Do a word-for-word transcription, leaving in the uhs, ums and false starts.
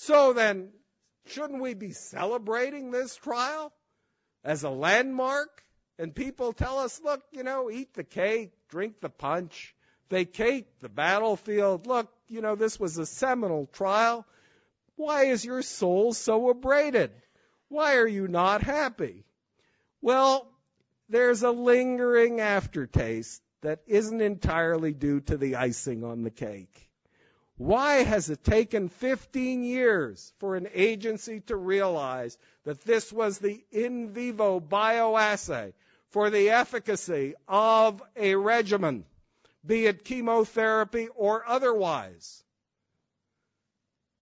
So then, shouldn't we be celebrating this trial as a landmark? And people tell us, look, you know, eat the cake, drink the punch, vacate the battlefield. Look, you know, this was a seminal trial. Why is your soul so abraded? Why are you not happy? Well, there's a lingering aftertaste that isn't entirely due to the icing on the cake. Why has it taken fifteen years for an agency to realize that this was the in vivo bioassay for the efficacy of a regimen, be it chemotherapy or otherwise?